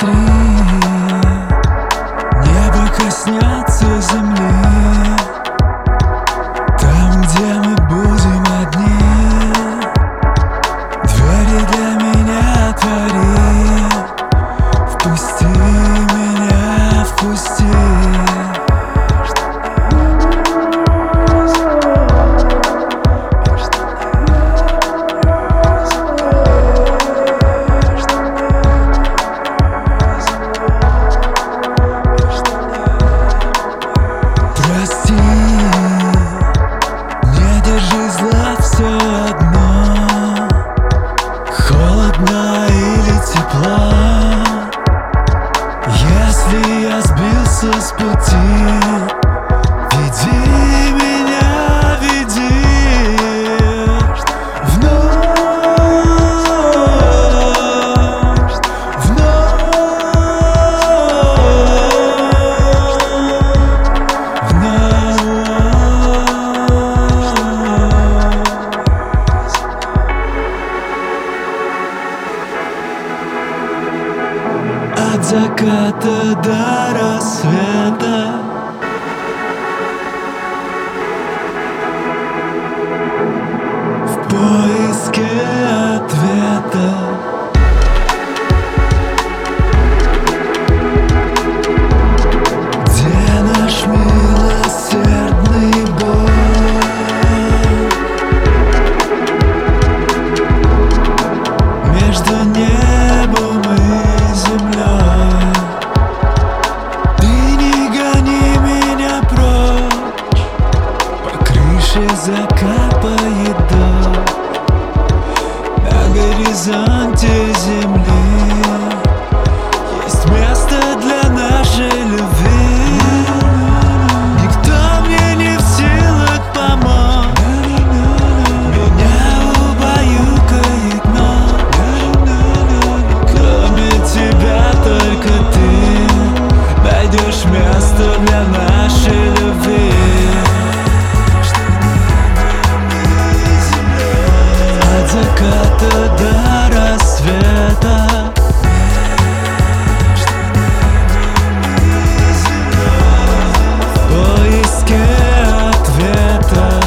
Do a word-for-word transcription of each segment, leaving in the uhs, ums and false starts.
смотри, небо коснется земли, там, где мы будем одни. Двери для меня отвори, впусти меня, впусти. Если я сбился с пути, веди меня, веди вновь, вновь, вновь. От заката до рассвета в поиске ответа. Где наш милосердный Бог? Между небом и землей. Ты не гони меня прочь, по крыше закапает дождь. На горизонте земли есть место для нашей любви. Никто мне не в силах помочь, меня убаюкает ночь. Кроме тебя только ты найдешь место для нашей любви. От заката до рассвета в поиске ответа.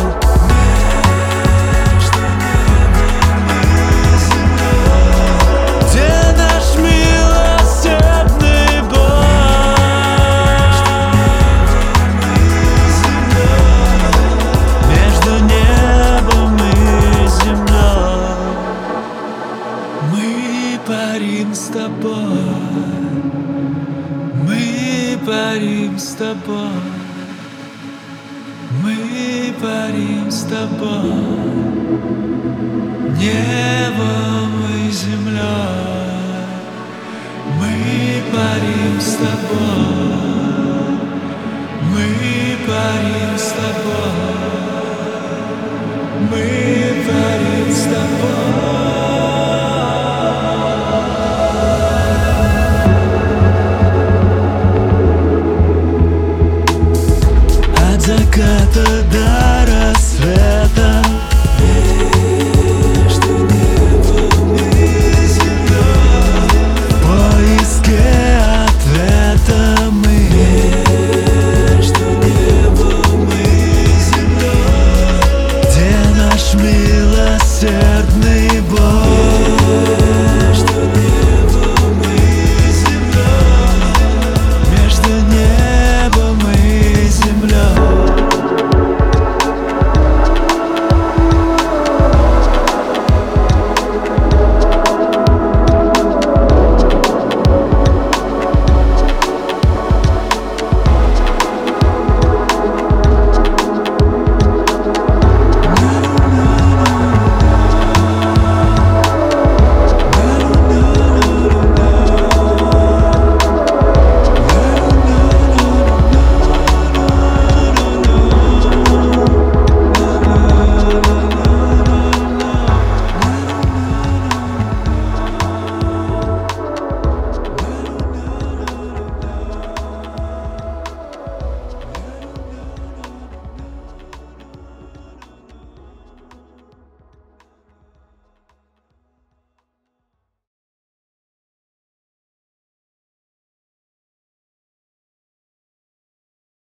Где наш милосердный Бог? Между небом и землей. Мы парим с тобой, мы парим с тобой, мы парим с тобой, небом и землей. Мы парим с тобой, мы парим с тобой, мы парим с тобой.